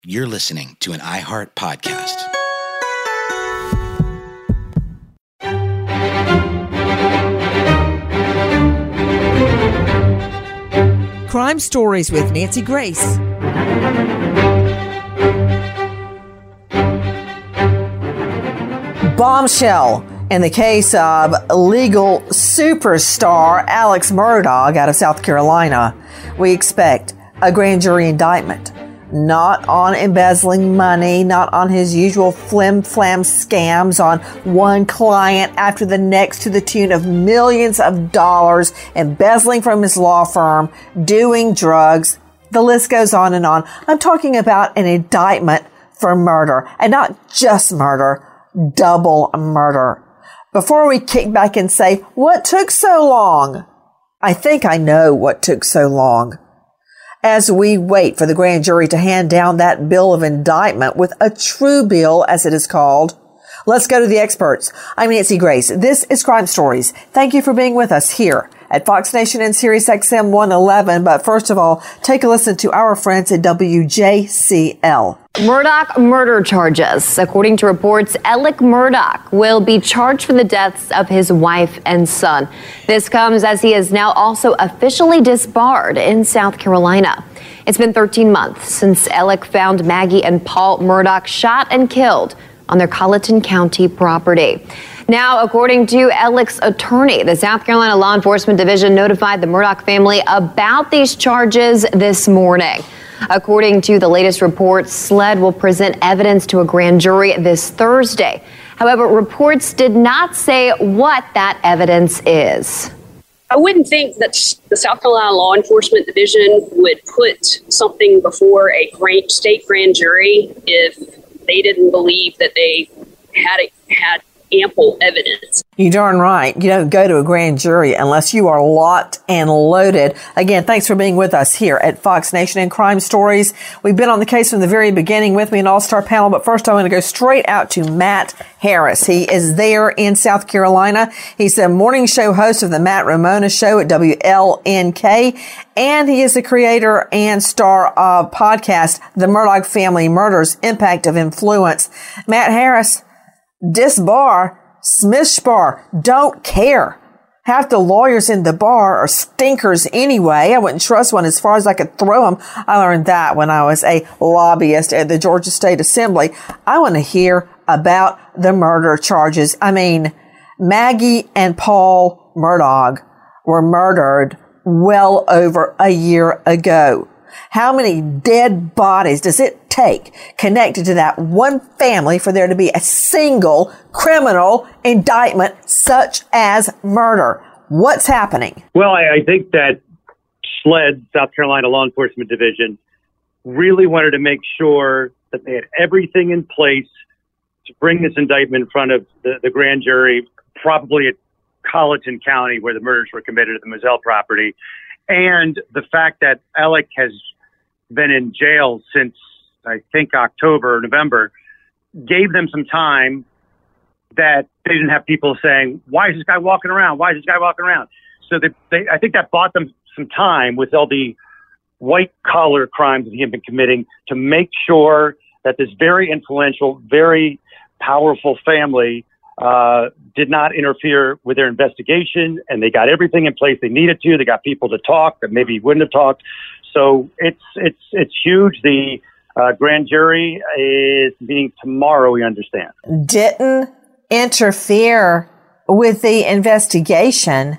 You're listening to an iHeart podcast. Crime Stories with Nancy Grace. Bombshell in the case of legal superstar Alex Murdaugh out of South Carolina. We expect a grand jury indictment, not on embezzling money, not on his usual flim-flam scams on one client after the next to the tune of millions of dollars, embezzling from his law firm, doing drugs. The list goes on and on. I'm talking about an indictment for murder, and not just murder, double murder. Before we kick back and say, what took so long? I think I know what took so long. As we wait for the grand jury to hand down that bill of indictment with a true bill, as it is called, let's go to the experts. I'm Nancy Grace. This is Crime Stories. Thank you for being with us here at Fox Nation and Sirius XM 111. But first of all, take a listen to our friends at WJCL. Murdaugh murder charges. According to reports, Alec Murdaugh will be charged for the deaths of his wife and son. This comes as he is now also officially disbarred in South Carolina. It's been 13 months since Alec found Maggie and Paul Murdaugh shot and killed on their Colleton County property. Now, according to Alec's attorney, the South Carolina Law Enforcement Division notified the Murdaugh family about these charges this morning. According to the latest report, SLED will present evidence to a grand jury this Thursday. However, reports did not say what that evidence is. I wouldn't think that the South Carolina Law Enforcement Division would put something before a state grand jury if they didn't believe that they had ample evidence. You're darn right. You don't go to a grand jury unless you are locked and loaded. Again, thanks for being with us here at Fox Nation and Crime Stories. We've been on the case from the very beginning. With me, an all-star panel. But first, I want to go straight out to Matt Harris. He is there in South Carolina. He's the morning show host of the Matt Ramona Show at WLNK. And he is the creator and star of podcast, The Murdaugh Family Murders, Impact of Influence. Matt Harris, disbar, Smith Bar, don't care. Half the lawyers in the bar are stinkers anyway. I wouldn't trust one as far as I could throw them. I learned that when I was a lobbyist at the Georgia State Assembly. I want to hear about the murder charges. I mean, Maggie and Paul Murdaugh were murdered well over a year ago. How many dead bodies does it take connected to that one family for there to be a single criminal indictment such as murder? What's happening? Well, I think that SLED, South Carolina Law Enforcement Division, really wanted to make sure that they had everything in place to bring this indictment in front of the grand jury, probably at Colleton County, where the murders were committed at the Moselle property. And the fact that Alec has been in jail since, I think, October or November, gave them some time that they didn't have people saying, why is this guy walking around? Why is this guy walking around? So I think that bought them some time with all the white-collar crimes that he had been committing to make sure that this very influential, very powerful family did not interfere with their investigation, and they got everything in place they needed to. They got people to talk that maybe wouldn't have talked. So it's huge. The grand jury is meeting tomorrow, we understand. Didn't interfere with the investigation.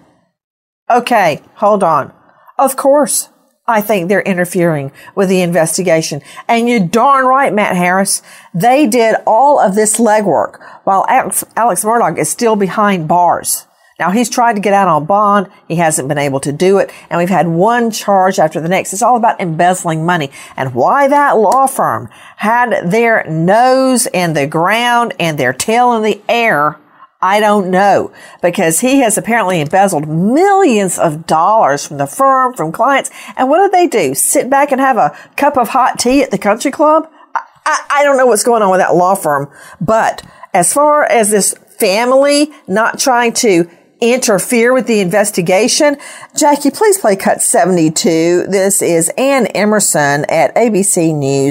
Okay, hold on. Of course, I think they're interfering with the investigation. And you're darn right, Matt Harris. They did all of this legwork while Alex Murdaugh is still behind bars. Now, he's tried to get out on bond. He hasn't been able to do it. And we've had one charge after the next. It's all about embezzling money. And why that law firm had their nose in the ground and their tail in the air, I don't know, because he has apparently embezzled millions of dollars from the firm, from clients. And what do? Sit back and have a cup of hot tea at the country club? I don't know what's going on with that law firm. But as far as this family not trying to interfere with the investigation, Jackie, please play cut 72. This is Ann Emerson at ABC News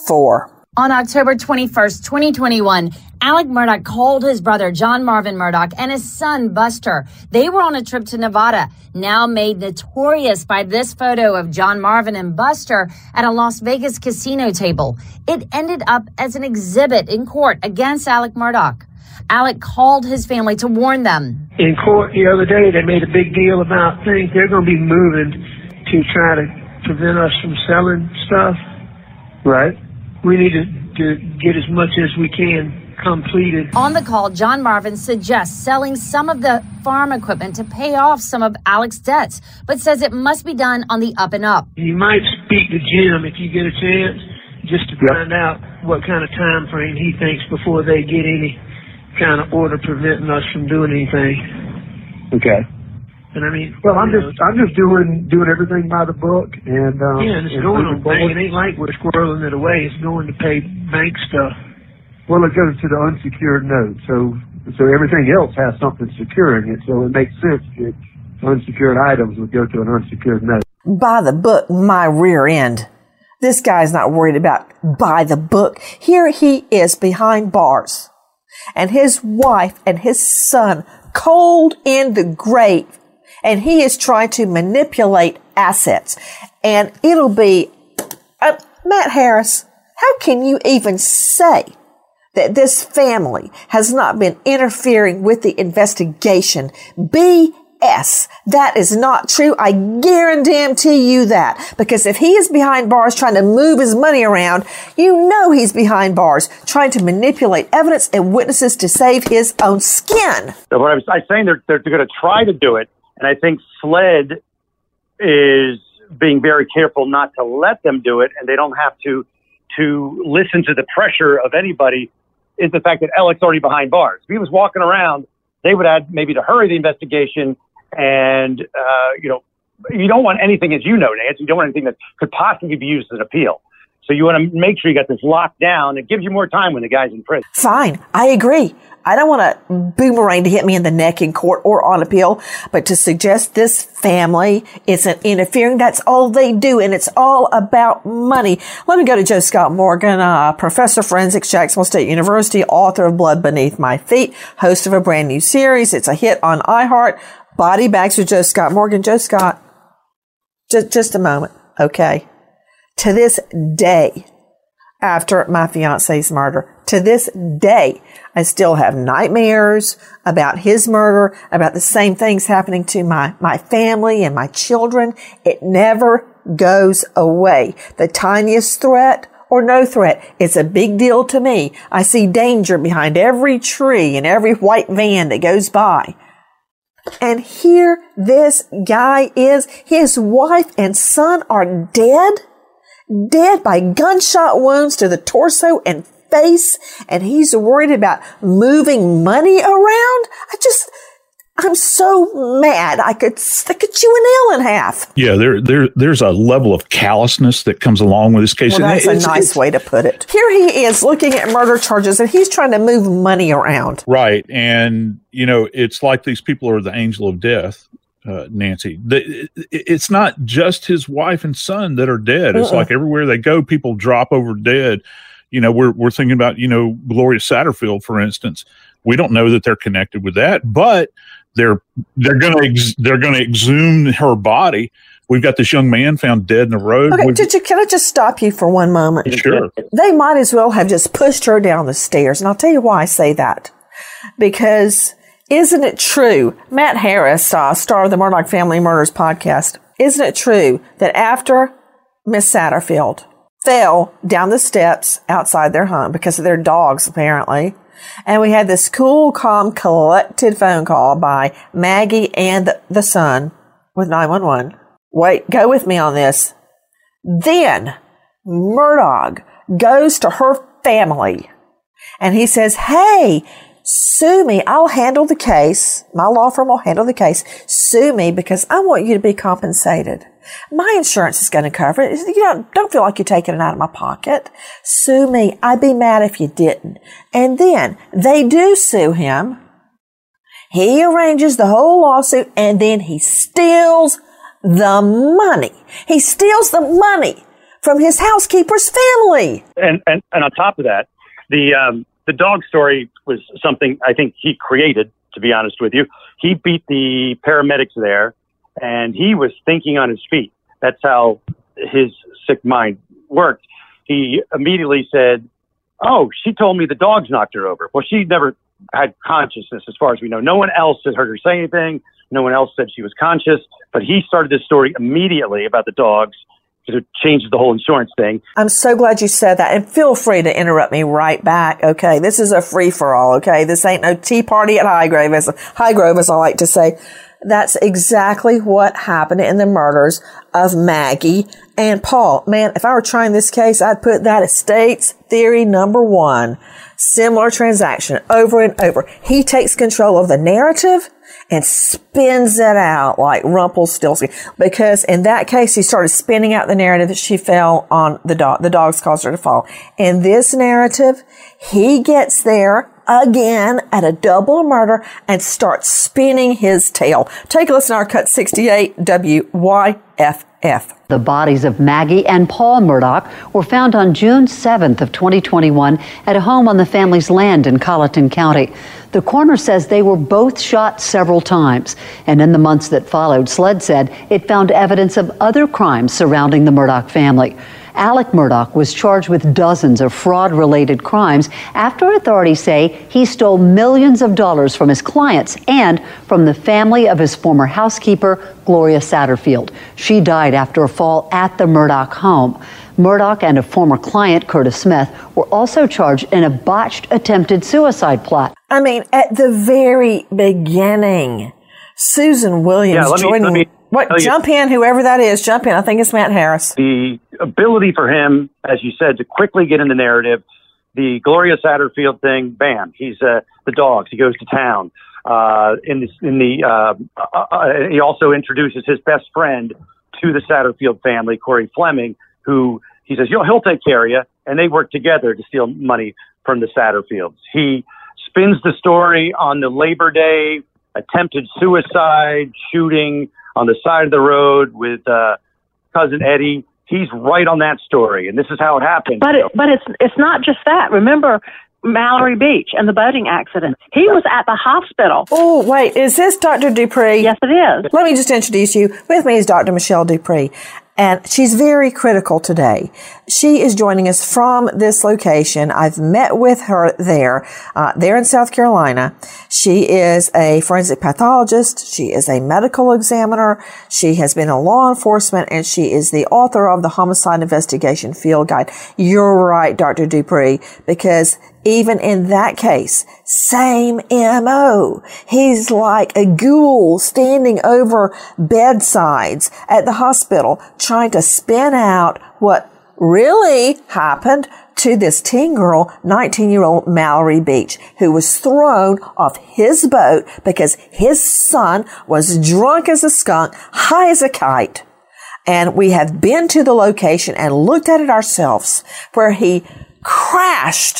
4. On October 21st, 2021, Alec Murdaugh called his brother, John Marvin Murdaugh, and his son, Buster. They were on a trip to Nevada, now made notorious by this photo of John Marvin and Buster at a Las Vegas casino table. It ended up as an exhibit in court against Alec Murdaugh. Alec called his family to warn them. In court the other day, they made a big deal about things. They're going to be moving to try to prevent us from selling stuff. Right. We need to get as much as we can completed. On the call, John Marvin suggests selling some of the farm equipment to pay off some of Alec's debts, but says it must be done on the up and up. You might speak to Jim if you get a chance, just to find out what kind of time frame he thinks before they get any kind of order preventing us from doing anything. Okay. And I mean, well, I'm just doing everything by the book, and and it's going on bank. It ain't like we're squirreling it away. It's going to pay bank stuff. Well, it goes to the unsecured note, so everything else has something securing it. So it makes sense that unsecured items would go to an unsecured note. By the book, my rear end. This guy's not worried about by the book. Here he is behind bars, and his wife and his son cold in the grave. And he is trying to manipulate assets. And it'll be, Matt Harris, how can you even say that this family has not been interfering with the investigation? BS. That is not true. I guarantee you that. Because if he is behind bars trying to move his money around, you know he's behind bars trying to manipulate evidence and witnesses to save his own skin. So what I'm saying, they're going to try to do it. And I think SLED is being very careful not to let them do it, and they don't have to listen to the pressure of anybody, is the fact that Alec's already behind bars. If he was walking around, they would have maybe to hurry the investigation, and, you don't want anything, as you know, Nancy, you don't want anything that could possibly be used as an appeal. So you want to make sure you got this locked down. It gives you more time when the guy's in prison. Fine. I agree. I don't want a boomerang to hit me in the neck in court or on appeal, but to suggest this family isn't interfering, that's all they do, and it's all about money. Let me go to Joe Scott Morgan, professor of forensics, Jacksonville State University, author of Blood Beneath My Feet, host of a brand new series. It's a hit on iHeart, Body Bags with Joe Scott Morgan. Joe Scott, just a moment, okay? To this day, after my fiance's murder, to this day, I still have nightmares about his murder, about the same things happening to my family and my children. It never goes away. The tiniest threat or no threat, it's a big deal to me. I see danger behind every tree and every white van that goes by. And here this guy is. His wife and son are dead by gunshot wounds to the torso and face, and he's worried about moving money around. I'm so mad. I could chew a nail in half. Yeah, there's a level of callousness that comes along with this case. Well, that's a nice way to put it. Here he is looking at murder charges, and he's trying to move money around. Right, and it's like these people are the angel of death. Nancy, it's not just his wife and son that are dead. It's like everywhere they go, people drop over dead. We're thinking about, Gloria Satterfield, for instance. We don't know that they're connected with that, but they're going to exhume her body. We've got this young man found dead in the road. Okay, can I just stop you for one moment? Sure. They might as well have just pushed her down the stairs. And I'll tell you why I say that. Because isn't it true, Matt Harris, star of the Murdaugh Family Murders podcast, isn't it true that after Miss Satterfield fell down the steps outside their home because of their dogs, apparently, and we had this cool, calm, collected phone call by Maggie and the son with 911. Wait, go with me on this. Then Murdaugh goes to her family and he says, hey, sue me. I'll handle the case. My law firm will handle the case. Sue me because I want you to be compensated. My insurance is going to cover it. Don't feel like you're taking it out of my pocket. Sue me. I'd be mad if you didn't. And then they do sue him. He arranges the whole lawsuit and then he steals the money. He steals the money from his housekeeper's family. And on top of that, the dog story was something I think he created, to be honest with you. He beat the paramedics there, and he was thinking on his feet. That's how his sick mind worked. He immediately said, "Oh, she told me the dogs knocked her over." Well, she never had consciousness as far as we know. No one else had heard her say anything. No one else said she was conscious. But he started this story immediately about the dogs because it changes the whole insurance thing. I'm so glad you said that. And feel free to interrupt me right back. Okay. This is a free for all. Okay. This ain't no tea party at Highgrove, as I like to say. That's exactly what happened in the murders of Maggie and Paul. Man, if I were trying this case, I'd put that as state's theory number 1. Similar transaction over and over. He takes control of the narrative and spins it out like Rumpelstiltskin. Because in that case, he started spinning out the narrative that she fell on the dog. The dogs caused her to fall. In this narrative, he gets there again at a double murder and starts spinning his tale. Take a listen to our Cut 68 WYFF. The bodies of Maggie and Paul Murdaugh were found on June 7th of 2021 at a home on the family's land in Colleton County. The coroner says they were both shot several times. And in the months that followed, SLED said it found evidence of other crimes surrounding the Murdaugh family. Alec Murdaugh was charged with dozens of fraud-related crimes after authorities say he stole millions of dollars from his clients and from the family of his former housekeeper, Gloria Satterfield. She died after a fall at the Murdaugh home. Murdaugh and a former client, Curtis Smith, were also charged in a botched attempted suicide plot. I mean, at the very beginning, Susan Williams joining... Jump in, whoever that is. Jump in. I think it's Matt Harris. The ability for him, as you said, to quickly get in the narrative, the Gloria Satterfield thing, bam, he's the dogs. He goes to town. He also introduces his best friend to the Satterfield family, Corey Fleming, who he says, he'll take care of you. And they work together to steal money from the Satterfields. He spins the story on the Labor Day attempted suicide shooting on the side of the road with cousin Eddie. He's right on that story, and this is how it happened. But it's not just that. Remember Mallory Beach and the boating accident. He was at the hospital. Oh, wait, is this Dr. Dupree? Yes, it is. Let me just introduce you. With me is Dr. Michelle Dupree, and she's very critical today. She is joining us from this location. I've met with her there in South Carolina. She is a forensic pathologist. She is a medical examiner. She has been in law enforcement, and she is the author of the Homicide Investigation Field Guide. You're right, Dr. Dupree, because even in that case, same MO. He's like a ghoul standing over bedsides at the hospital trying to spin out what really happened to this teen girl, 19-year-old Mallory Beach, who was thrown off his boat because his son was drunk as a skunk, high as a kite. And we have been to the location and looked at it ourselves, where he crashed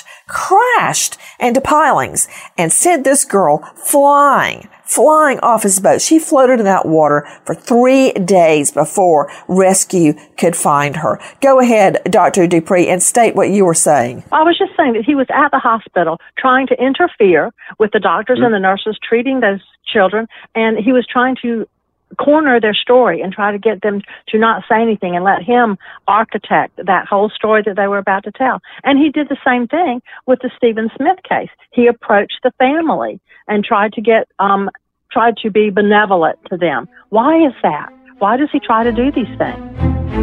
into pilings and sent this girl flying off his boat. She floated in that water for 3 days before rescue could find her. Go ahead, Dr. Dupree, and state what you were saying. I was just saying that he was at the hospital trying to interfere with the doctors and the nurses treating those children, and he was trying to corner their story and try to get them to not say anything and let him architect that whole story that they were about to tell. And he did the same thing with the Stephen Smith case. He approached the family and tried to be benevolent to them. Why is that? Why does he try to do these things?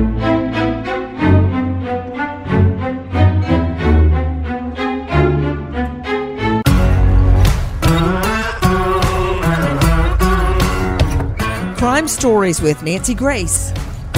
Crime Stories with Nancy Grace.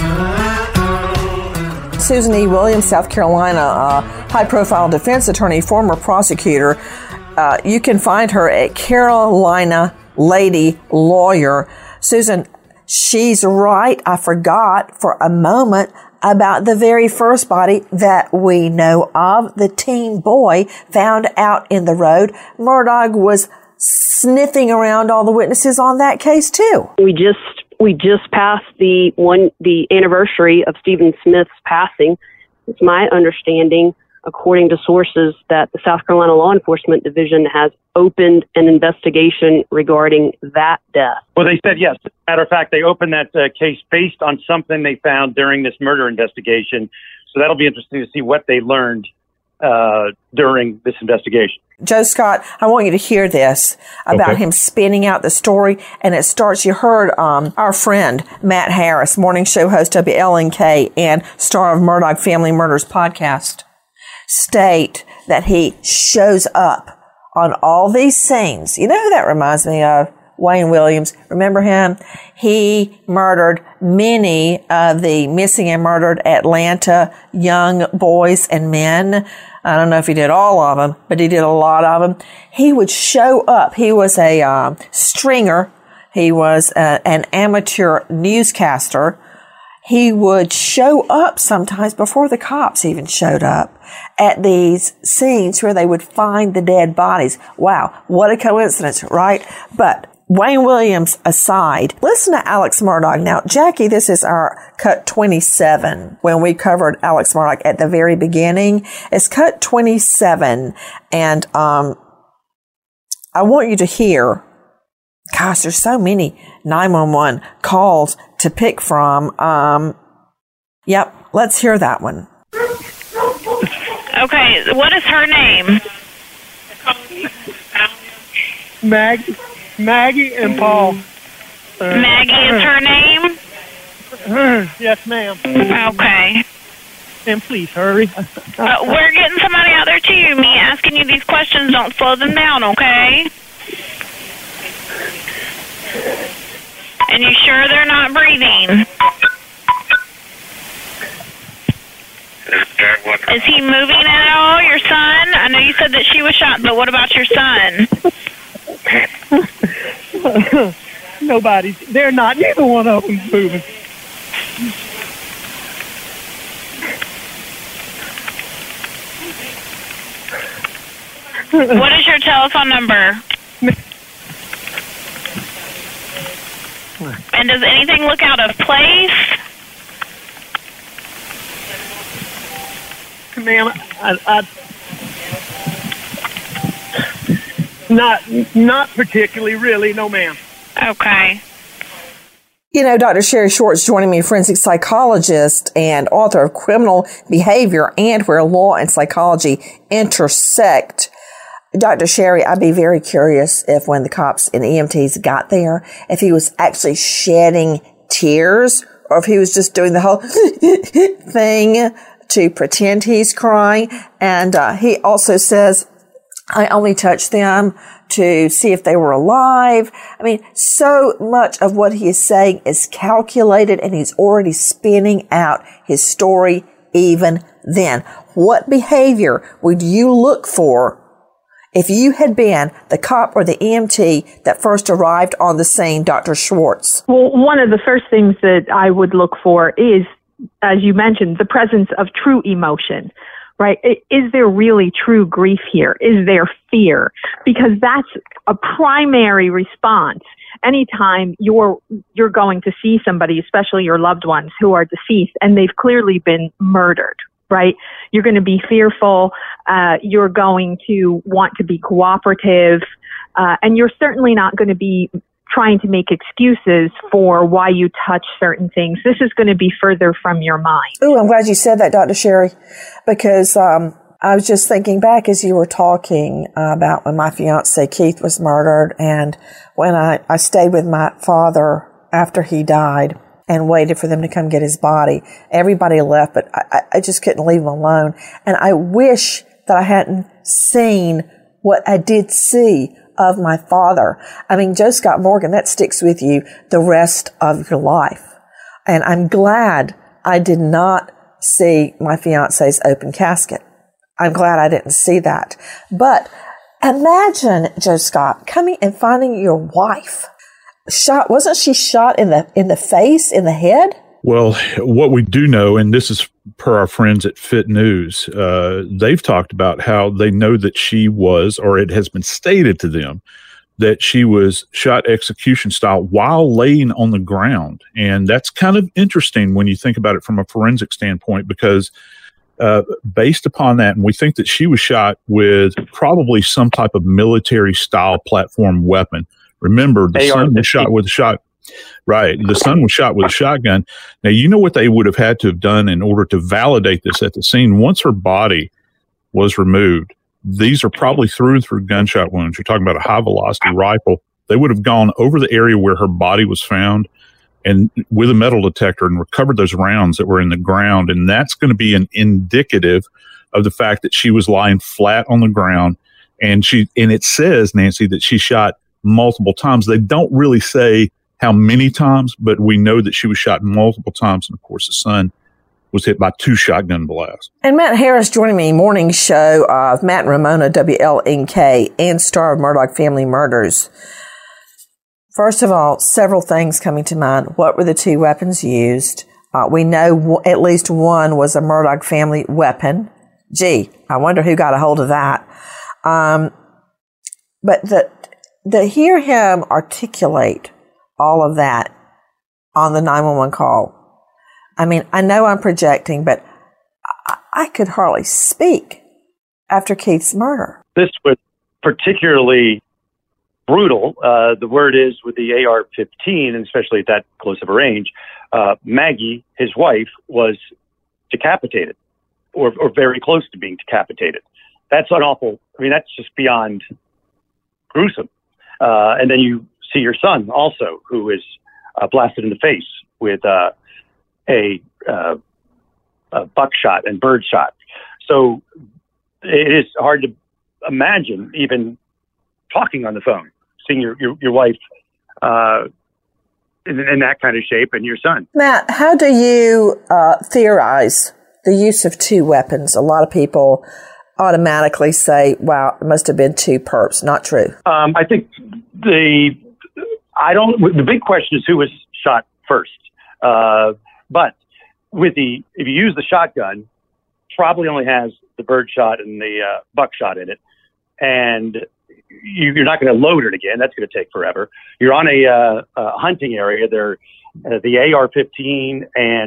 Susan E. Williams, South Carolina, high-profile defense attorney, former prosecutor. You can find her at Carolina Lady Lawyer. Susan, she's right. I forgot for a moment about the very first body that we know of, the teen boy found out in the road. Murdaugh was sniffing around all the witnesses on that case too. We just passed the anniversary of Stephen Smith's passing, It's my understanding, according to sources, that the South Carolina Law Enforcement Division has opened an investigation regarding that death. Well, they said yes. Matter of fact, they opened that case based on something they found during this murder investigation. So that'll be interesting to see what they learned during this investigation. Joe Scott, I want you to hear this about him spinning out the story. And it starts, you heard our friend Matt Harris, morning show host WLNK and star of Murdaugh Family Murders podcast, state that he shows up on all these scenes. You know who that reminds me of? Wayne Williams. Remember him? He murdered many of the missing and murdered Atlanta young boys and men. I don't know if he did all of them, but he did a lot of them. He would show up. He was a stringer. He was an amateur newscaster. He would show up sometimes before the cops even showed up at these scenes where they would find the dead bodies. Wow, what a coincidence, right? But Wayne Williams aside, listen to Alex Murdaugh. Now, Jackie, this is our cut 27 when we covered Alex Murdaugh at the very beginning. It's cut 27, and I want you to hear, gosh, there's so many 911 calls to pick from. Yep, let's hear that one. Okay, what is her name? Maggie and Paul. Maggie is her name? Yes, ma'am. Okay. And please hurry. We're getting somebody out there too. Me asking you these questions, don't slow them down, okay? And you sure they're not breathing? Is he moving at all, your son? I know you said that she was shot, but what about your son? Nobody. They're not. Neither one of them's moving. What is your telephone number? And does anything look out of place? Ma'am, not particularly, really, no, ma'am. Okay. You know, Dr. Sherry Schwartz joining me, forensic psychologist and author of Criminal Behavior and Where Law and Psychology Intersect. Dr. Sherry, I'd be very curious if when the cops and EMTs got there, if he was actually shedding tears or if he was just doing the whole thing to pretend he's crying. And he also says, I only touched them to see if they were alive. I mean, so much of what he is saying is calculated, and he's already spinning out his story even then. What behavior would you look for if you had been the cop or the EMT that first arrived on the scene, Dr. Schwartz? Well, one of the first things that I would look for is, as you mentioned, the presence of true emotion, right? Is there really true grief here? Is there fear? Because that's a primary response. Anytime you're going to see somebody, especially your loved ones who are deceased, and they've clearly been murdered, right? You're going to be fearful. You're going to want to be cooperative. And you're certainly not going to be trying to make excuses for why you touch certain things. This is going to be further from your mind. Oh, I'm glad you said that, Dr. Sherry, because I was just thinking back as you were talking about when my fiance Keith was murdered, and when I stayed with my father after he died and waited for them to come get his body. Everybody left, but I just couldn't leave him alone. And I wish that I hadn't seen what I did see of my father. I mean, Joe Scott Morgan, that sticks with you the rest of your life. And I'm glad I did not see my fiance's open casket. I'm glad I didn't see that. But imagine, Joe Scott, coming and finding your wife shot. Wasn't she shot in the face, in the head? Well, what we do know, and this is per our friends at Fit News, they've talked about how they know that she was, or it has been stated to them, that she was shot execution style while laying on the ground. And that's kind of interesting when you think about it from a forensic standpoint, because based upon that, and we think that she was shot with probably some type of military-style platform weapon. Remember, the son was shot with a shot. Right. The son was shot with a shotgun. Now, you know what they would have had to have done in order to validate this at the scene? Once her body was removed, these are probably through and through gunshot wounds. You're talking about a high-velocity rifle. They would have gone over the area where her body was found and with a metal detector and recovered those rounds that were in the ground. And that's going to be an indicative of the fact that she was lying flat on the ground. And it says, Nancy, that she shot multiple times. They don't really say how many times, but we know that she was shot multiple times. And of course, the son was hit by 2 shotgun blasts. And Matt Harris joining me, morning show of Matt and Ramona, WLNK, and star of Murdaugh Family Murders. First of all, several things coming to mind. What were the 2 weapons used? We know at least one was a Murdaugh family weapon. Gee, I wonder who got a hold of that. But to hear him articulate all of that on the 911 call, I mean, I know I'm projecting, but I could hardly speak after Keith's murder. This was particularly brutal. The word is with the AR-15, and especially at that close of a range, Maggie, his wife, was decapitated or very close to being decapitated. That's an awful, I mean, that's just beyond gruesome. And then you see your son also, who is blasted in the face with a buckshot and birdshot. So it is hard to imagine even talking on the phone, seeing your wife in that kind of shape and your son. Matt, how do you theorize the use of 2 weapons? A lot of people automatically say, wow, it must have been 2 perps. Not true. I think the big question is who was shot first. But if you use the shotgun, probably only has the birdshot and the buckshot in it. And you're not going to load it again. That's going to take forever. You're on a hunting area. There, the AR-15 and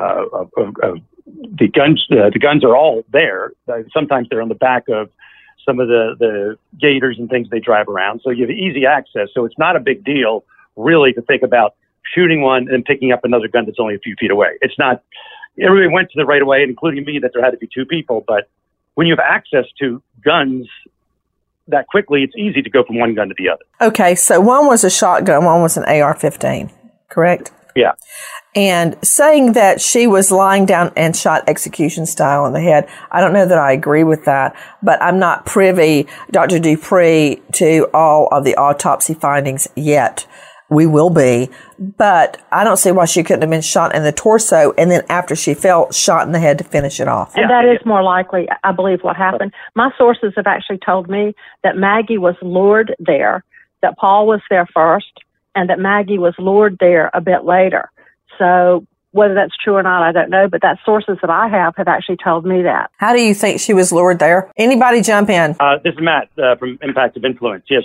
the guns are all there. Sometimes they're on the back of some of the gators and things they drive around. So you have easy access. So it's not a big deal, really, to think about shooting one and picking up another gun that's only a few feet away. It's not. Everybody went to the right away, including me, that there had to be 2 people. But when you have access to guns that quickly, it's easy to go from one gun to the other. Okay, so one was a shotgun, one was an AR-15, correct? Yeah. And saying that she was lying down and shot execution style in the head, I don't know that I agree with that, but I'm not privy, Dr. Dupree, to all of the autopsy findings yet. We will be, but I don't see why she couldn't have been shot in the torso and then after she fell, shot in the head to finish it off. And that is more likely, I believe, what happened. My sources have actually told me that Maggie was lured there, that Paul was there first, and that Maggie was lured there a bit later. So whether that's true or not, I don't know, but that sources that I have actually told me that. How do you think she was lured there? Anybody jump in? This is Matt from Impact of Influence. Yeah,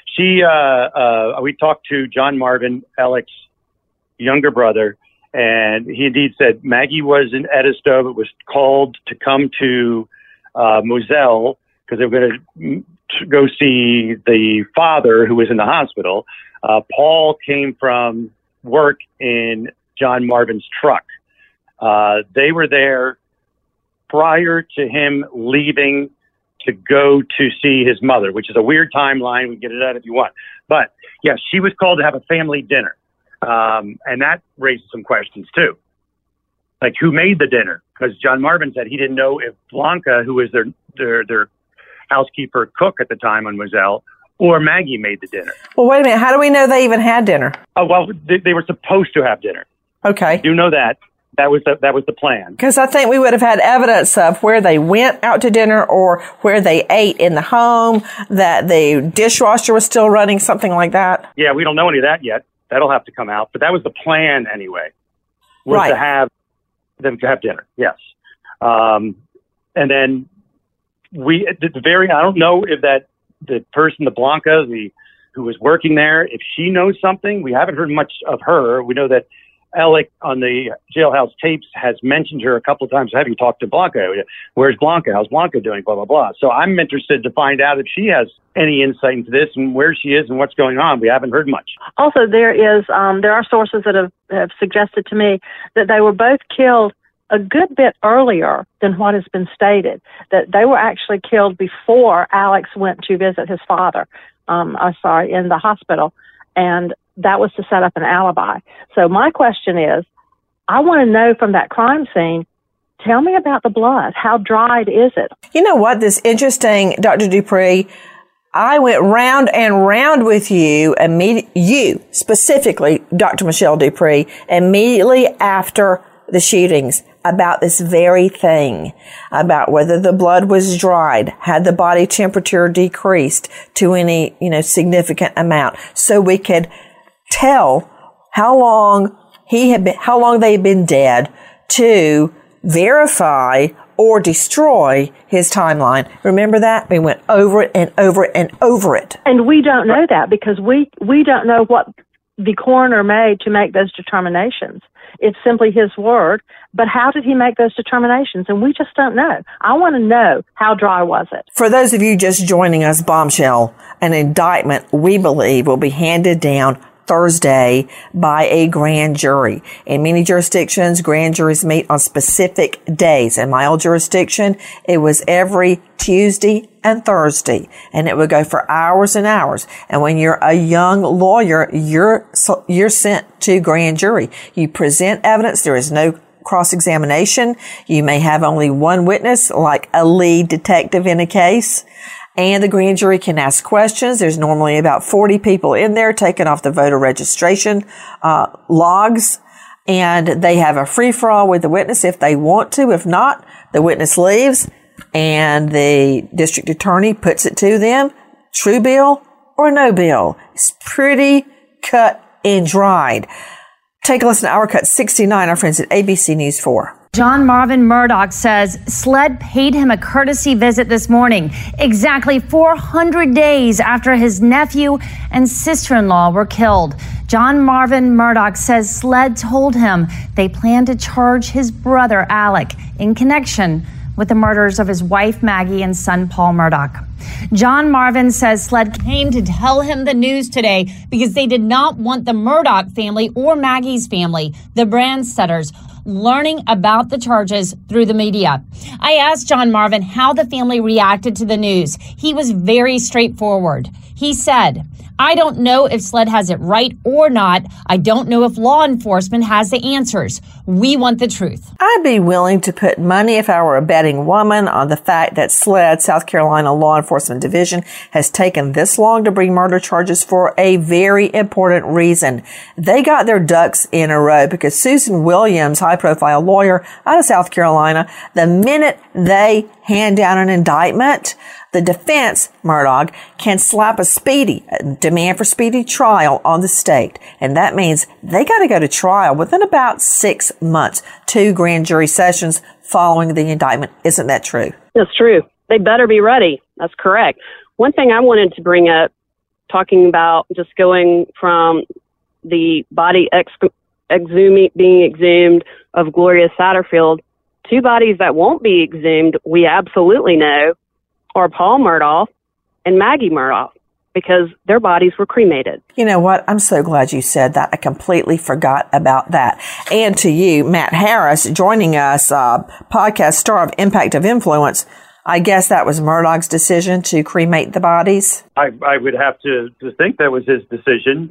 we talked to John Marvin, Alec's younger brother, and he indeed said Maggie was in Edisto, but was called to come to Moselle because they were going to go see the father who was in the hospital. Paul came from work in John Marvin's truck. They were there prior to him leaving to go to see his mother, which is a weird timeline. We can get it out if you want. But, yeah, she was called to have a family dinner. And that raises some questions, too. Like, who made the dinner? Because John Marvin said he didn't know if Blanca, who was their housekeeper cook at the time on Moselle, or Maggie made the dinner. Well, wait a minute. How do we know they even had dinner? Oh, well, they were supposed to have dinner. Okay. I do know that. That was the plan. Because I think we would have had evidence of where they went out to dinner or where they ate in the home, that the dishwasher was still running, something like that. Yeah, we don't know any of that yet. That'll have to come out. But that was the plan anyway, was to have them to have dinner. Yes. And then at the very, I don't know if that the person, the Blanca, who was working there, if she knows something. We haven't heard much of her. We know that Alec on the jailhouse tapes has mentioned her a couple of times. Have you talked to Blanca? Where's Blanca? How's Blanca doing? Blah, blah, blah. So I'm interested to find out if she has any insight into this and where she is and what's going on. We haven't heard much. Also, there are sources that have suggested to me that they were both killed a good bit earlier than what has been stated, that they were actually killed before Alex went to visit his father, in the hospital, and that was to set up an alibi. So my question is, I want to know from that crime scene, tell me about the blood. How dried is it? You know what? This interesting, Dr. Dupree, I went round and round with you, you specifically, Dr. Michelle Dupree, immediately after the shootings about this very thing, about whether the blood was dried, had the body temperature decreased to any, significant amount, so we could tell how long they had been dead to verify or destroy his timeline. Remember that? We went over it and over it and over it. And we don't know that because we don't know what the coroner made to make those determinations. It's simply his word. But how did he make those determinations? And we just don't know. I want to know, how dry was it? For those of you just joining us, bombshell, an indictment, we believe, will be handed down Thursday by a grand jury. In many jurisdictions, grand juries meet on specific days. In my old jurisdiction, it was every Tuesday and Thursday, and it would go for hours and hours. And when you're a young lawyer, you're sent to grand jury. You present evidence. There is no cross-examination. You may have only one witness, like a lead detective in a case. And the grand jury can ask questions. There's normally about 40 people in there taking off the voter registration logs. And they have a free-for-all with the witness if they want to. If not, the witness leaves and the district attorney puts it to them, true bill or no bill. It's pretty cut and dried. Take a listen to Our Cut 69, our friends at ABC News 4. John Marvin Murdaugh says SLED paid him a courtesy visit this morning, exactly 400 days after his nephew and sister-in-law were killed. John Marvin Murdaugh says SLED told him they plan to charge his brother Alec in connection with the murders of his wife Maggie and son Paul Murdaugh. John Marvin says SLED came to tell him the news today because they did not want the Murdaugh family or Maggie's family, the Brandstetters, learning about the charges through the media. I asked John Marvin how the family reacted to the news. He was very straightforward. He said, I don't know if SLED has it right or not. I don't know if law enforcement has the answers. We want the truth. I'd be willing to put money, if I were a betting woman, on the fact that SLED, South Carolina Law Enforcement Division, has taken this long to bring murder charges for a very important reason. They got their ducks in a row because Susan Williams, high-profile lawyer out of South Carolina, the minute they hand down an indictment, the defense, Murdaugh, can slap a demand for speedy trial on the state. And that means they got to go to trial within about 6 months, 2 grand jury sessions following the indictment. Isn't that true? That's true. They better be ready. That's correct. One thing I wanted to bring up, talking about just going from the body being exhumed of Gloria Satterfield, 2 bodies that won't be exhumed, we absolutely know, are Paul Murdaugh and Maggie Murdaugh, because their bodies were cremated. You know what? I'm so glad you said that. I completely forgot about that. And to you, Matt Harris, joining us, podcast star of Impact of Influence, I guess that was Murdaugh's decision to cremate the bodies? I would have to think that was his decision.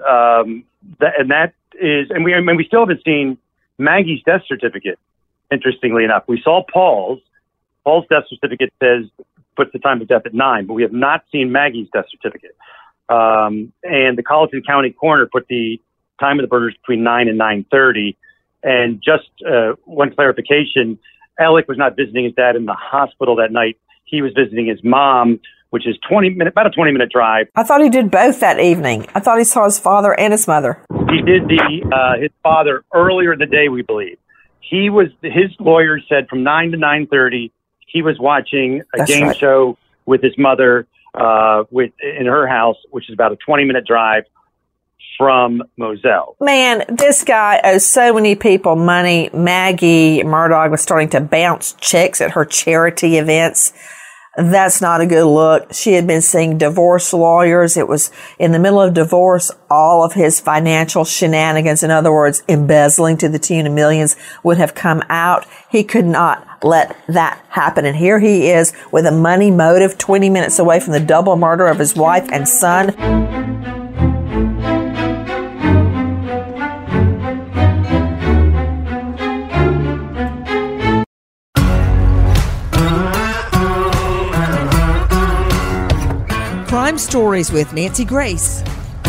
We still haven't seen Maggie's death certificate, interestingly enough. We saw Paul's. Paul's death certificate puts the time of death at 9, but we have not seen Maggie's death certificate. And the Colleton County coroner put the time of the murders between 9 and 9:30. And just one clarification, Alec was not visiting his dad in the hospital that night. He was visiting his mom, which is about a 20-minute drive. I thought he did both that evening. I thought he saw his father and his mother. He did his father earlier in the day, we believe. His lawyer said from 9 to 9:30, he was watching a game show with his mother in her house, which is about a 20-minute drive. from Moselle. Man, this guy owes so many people money. Maggie Murdaugh was starting to bounce checks at her charity events. That's not a good look. She had been seeing divorce lawyers. It was in the middle of divorce. All of his financial shenanigans, in other words, embezzling to the tune of millions, would have come out. He could not let that happen. And here he is with a money motive, 20 minutes away from the double murder of his wife and son. Crime Stories with Nancy Grace.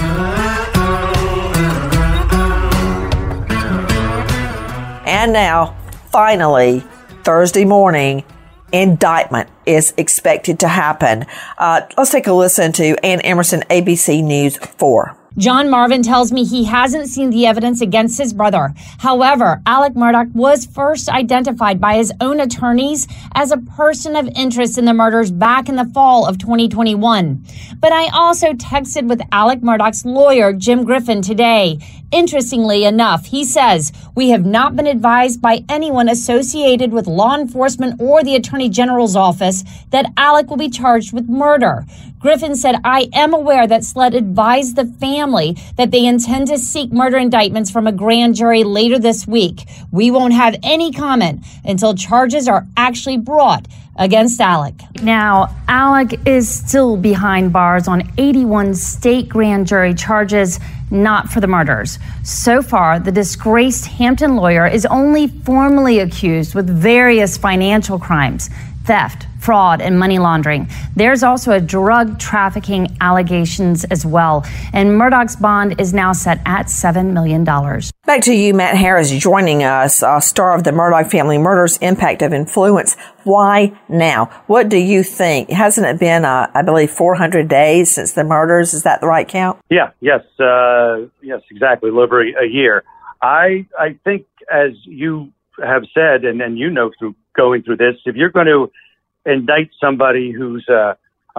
And now, finally, Thursday morning, indictment is expected to happen. Let's take a listen to Ann Emerson, ABC News 4. John Marvin tells me he hasn't seen the evidence against his brother. However, Alec Murdaugh was first identified by his own attorneys as a person of interest in the murders back in the fall of 2021. But I also texted with Alec Murdaugh's lawyer, Jim Griffin, today. Interestingly enough, he says, "We have not been advised by anyone associated with law enforcement or the Attorney General's office that Alec will be charged with murder." Griffin said, "I am aware that SLED advised the family that they intend to seek murder indictments from a grand jury later this week. We won't have any comment until charges are actually brought against Alec." Now, Alec is still behind bars on 81 state grand jury charges, not for the murders. So far, the disgraced Hampton lawyer is only formally accused with various financial crimes: theft, fraud, and money laundering. There's also a drug trafficking allegations as well. And Murdaugh's bond is now set at $7 million. Back to you, Matt Harris, joining us, star of the Murdaugh Family Murders, Impact of Influence. Why now? What do you think? Hasn't it been, I believe, 400 days since the murders? Is that the right count? Yes, exactly. A little over a year. I think, as you have said, and you know through going through this, if you're going to indict somebody who's a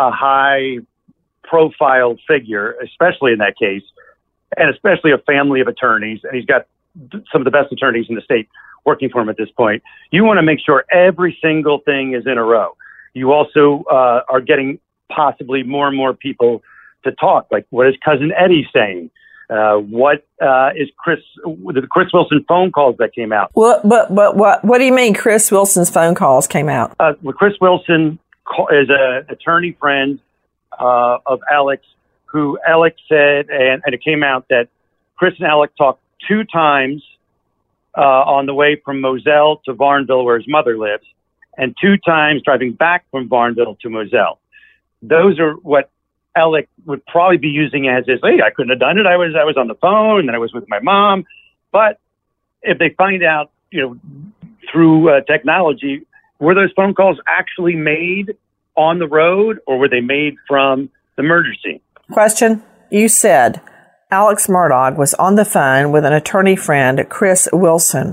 high-profile figure, especially in that case, and especially a family of attorneys, and he's got some of the best attorneys in the state working for him at this point, you want to make sure every single thing is in a row. You also are getting possibly more and more people to talk, like what is Cousin Eddie saying? What is the Chris Wilson phone calls that came out? What do you mean Chris Wilson's phone calls came out? Well, Chris Wilson is an attorney friend of Alec's, who Alec said, and it came out that Chris and Alec talked 2 times on the way from Moselle to Varnville, where his mother lives, and 2 times driving back from Varnville to Moselle. Those are what Alec would probably be using as his, hey, I couldn't have done it. I was on the phone and I was with my mom. But if they find out, through technology, were those phone calls actually made on the road, or were they made from the murder scene? Question. You said Alex Murdaugh was on the phone with an attorney friend, Chris Wilson,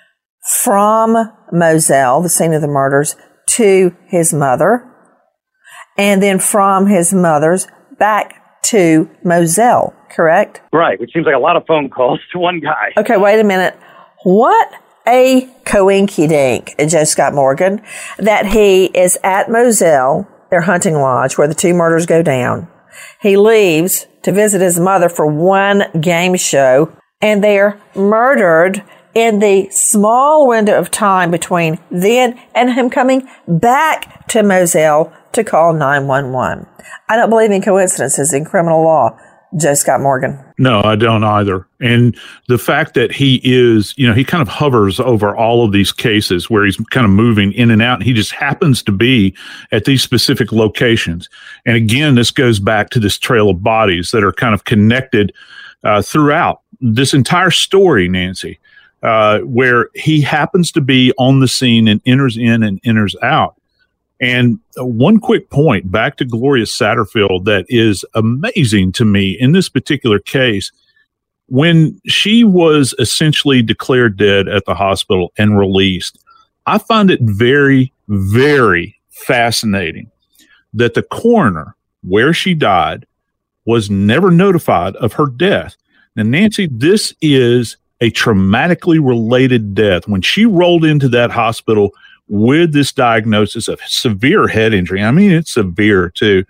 from Moselle, the scene of the murders, to his mother, and then from his mother's back to Moselle, correct? Right, which seems like a lot of phone calls to one guy. Okay, wait a minute. What a coinkydink, Joe Scott Morgan, that he is at Moselle, their hunting lodge, where the 2 murders go down. He leaves to visit his mother for one game show, and they're murdered in the small window of time between then and him coming back to Moselle to call 911. I don't believe in coincidences in criminal law, Joe Scott Morgan. No, I don't either. And the fact that he is, he kind of hovers over all of these cases where he's kind of moving in and out. He just happens to be at these specific locations. And again, this goes back to this trail of bodies that are kind of connected throughout this entire story, Nancy, where he happens to be on the scene and enters in and enters out. And one quick point back to Gloria Satterfield that is amazing to me in this particular case. When she was essentially declared dead at the hospital and released, I find it very, very fascinating that the coroner, where she died, was never notified of her death. Now, Nancy, this is a traumatically related death. When she rolled into that hospital with this diagnosis of severe head injury, I mean, it's severe too.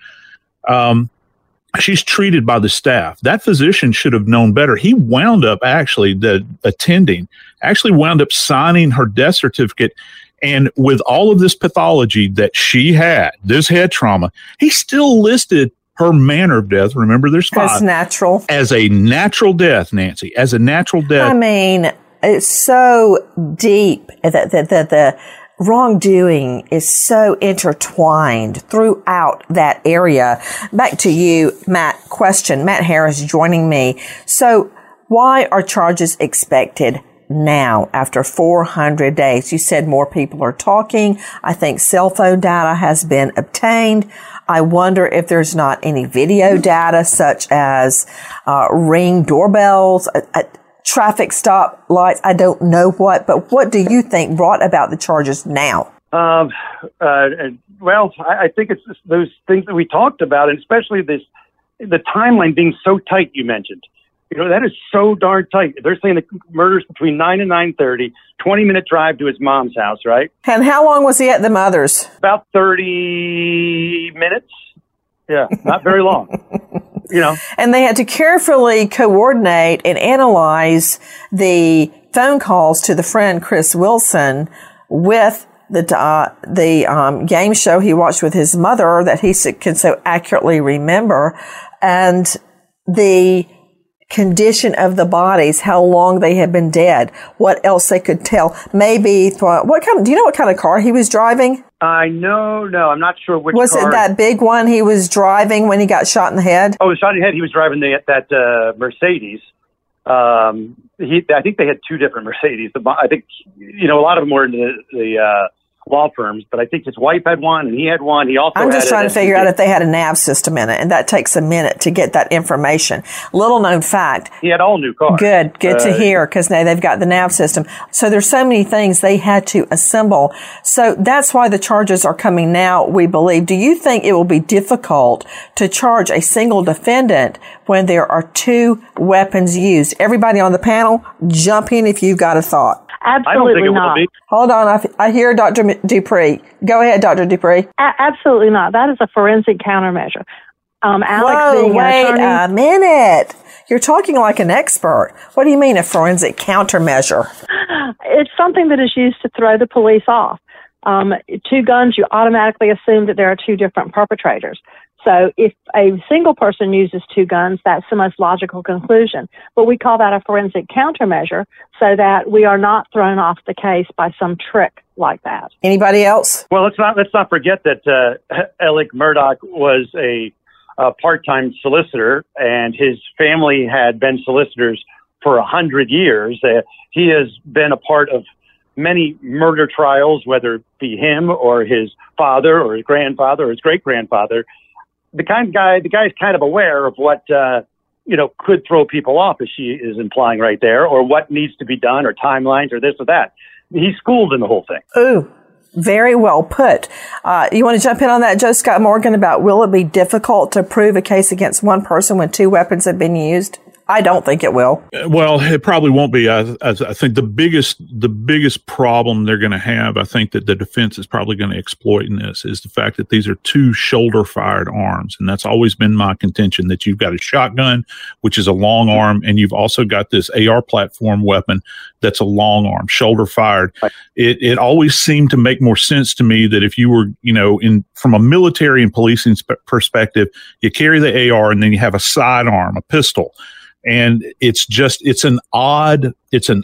She's treated by the staff. That physician should have known better. He wound up actually wound up signing her death certificate. And with all of this pathology that she had, this head trauma, he still listed her manner of death. Remember, there's 5. As natural. As a natural death, Nancy. As a natural death. I mean, it's so deep that the wrongdoing is so intertwined throughout that area. Back to you, Matt. Question. Matt Harris joining me. So why are charges expected now after 400 days? You said more people are talking. I think cell phone data has been obtained. I wonder if there's not any video data such as Ring doorbells, traffic stop lights. I don't know what, but what do you think brought about the charges now? Well, I think it's those things that we talked about, and especially the timeline being so tight you mentioned. You know, that is so darn tight. They're saying the murder's between 9 and 9:30, 20-minute drive to his mom's house, right? And how long was he at the mother's? About 30 minutes. Yeah, not very long. You know. And they had to carefully coordinate and analyze the phone calls to the friend Chris Wilson with the game show he watched with his mother that he can so accurately remember, and the condition of the bodies, how long they had been dead, what else they could tell. Maybe do you know what kind of car he was driving? No, I'm not sure which was car. Was it that big one he was driving when he got shot in the head? Oh, shot in the head. He was driving that Mercedes. I think they had 2 different Mercedes. I think, a lot of them were in the law firms, but I think his wife had one and he had one. I'm just trying to figure out if they had a nav system in it, and that takes a minute to get that information. Little known fact. He had all new cars. Good to hear, because now they've got the nav system. So there's so many things they had to assemble. So that's why the charges are coming now, we believe. Do you think it will be difficult to charge a single defendant when there are 2 weapons used? Everybody on the panel, jump in if you've got a thought. Absolutely not. Hold on. I hear Dr. Dupree. Go ahead, Dr. Dupree. Absolutely not. That is a forensic countermeasure. Wait a minute. You're talking like an expert. What do you mean a forensic countermeasure? It's something that is used to throw the police off. 2 guns, you automatically assume that there are 2 different perpetrators. So if a single person uses 2 guns, that's the most logical conclusion. But we call that a forensic countermeasure so that we are not thrown off the case by some trick like that. Anybody else? Well, let's not forget that Alec Murdaugh was a part-time solicitor, and his family had been solicitors for 100 years. He has been a part of many murder trials, whether it be him or his father or his grandfather or his great-grandfather. The guy's kind of aware of what, could throw people off, as she is implying right there, or what needs to be done, or timelines, or this or that. He's schooled in the whole thing. Ooh, very well put. You want to jump in on that, Joe Scott Morgan, about will it be difficult to prove a case against one person when 2 weapons have been used? I don't think it will. Well, it probably won't be. I think the biggest problem they're going to have, I think that the defense is probably going to exploit in this, is the fact that these are 2 shoulder-fired arms. And that's always been my contention, that you've got a shotgun, which is a long arm, and you've also got this AR platform weapon that's a long arm, shoulder-fired. It always seemed to make more sense to me that if you were, from a military and policing perspective, you carry the AR and then you have a sidearm, a pistol. And it's an odd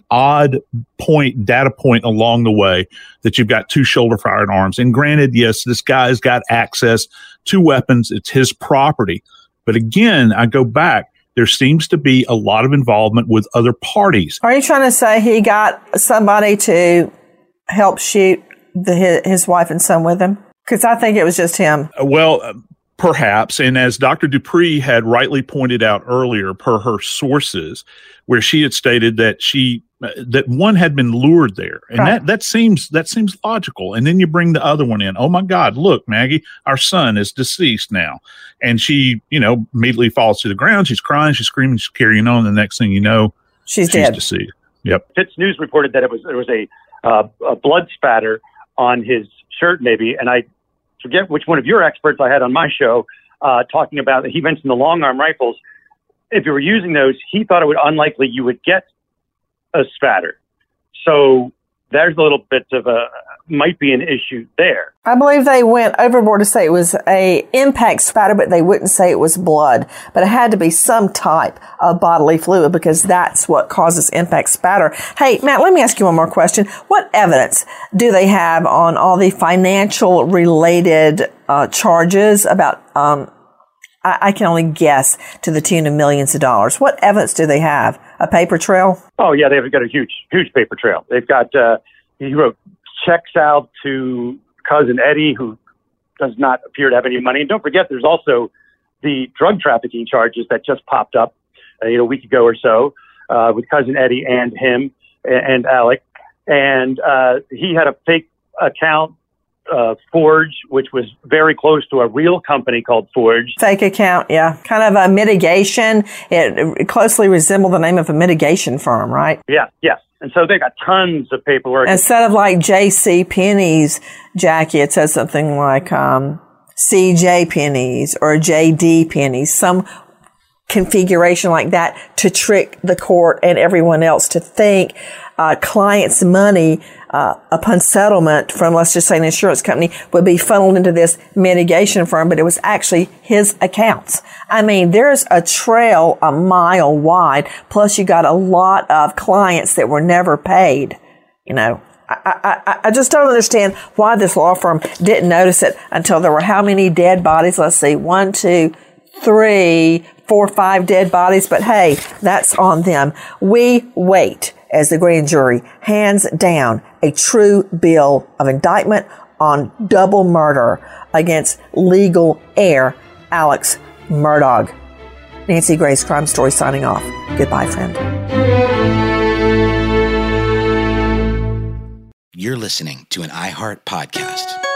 data point along the way that you've got 2 shoulder fired arms. And granted, yes, this guy's got access to weapons. It's his property. But again, I go back, there seems to be a lot of involvement with other parties. Are you trying to say he got somebody to help shoot his wife and son with him? Because I think it was just him. Well, perhaps. And as Dr. Dupree had rightly pointed out earlier, per her sources, where she had stated that she that one had been lured there, and that seems logical. And then you bring the other one in. Oh my God, look, Maggie, our son is deceased now, and she, immediately falls to the ground. She's crying, she's screaming, she's carrying on. The next thing you know, she's dead. Deceased. Yep. Fitz News reported that there was a blood spatter on his shirt, maybe, and I forget which one of your experts I had on my show talking about that. He mentioned the long arm rifles. If you were using those, he thought it would unlikely you would get a spatter. So there's a little bit of might be an issue there. I believe they went overboard to say it was a impact spatter, but they wouldn't say it was blood. But it had to be some type of bodily fluid because that's what causes impact spatter. Hey, Matt, let me ask you one more question. What evidence do they have on all the financial related charges about I can only guess to the tune of millions of dollars. What evidence do they have? A paper trail? Oh, yeah, they've got a huge paper trail. They've got, he wrote checks out to cousin Eddie, who does not appear to have any money. And don't forget, there's also the drug trafficking charges that just popped up, a week ago or so, with cousin Eddie and him and Alec. And he had a fake account, Forge, which was very close to a real company called Forge. Fake account, yeah. Kind of a mitigation. It closely resembled the name of a mitigation firm, right? Yeah, yes. And so they got tons of paperwork. Instead of like J.C. Penney's, Jackie, it says something like C.J. Penney's or J.D. Penney's, some configuration like that to trick the court and everyone else to think clients' money upon settlement from, let's just say, an insurance company would be funneled into this mitigation firm, but it was actually his accounts. I mean, there's a trail a mile wide, plus you got a lot of clients that were never paid. I just don't understand why this law firm didn't notice it until there were how many dead bodies? Let's see, 1, 2, 3, 4, 5 dead bodies, but hey, that's on them. We wait as the grand jury hands down a true bill of indictment on double murder against legal heir Alex Murdaugh. Nancy Grace, Crime Story, signing off. Goodbye, friend. You're listening to an iHeart podcast.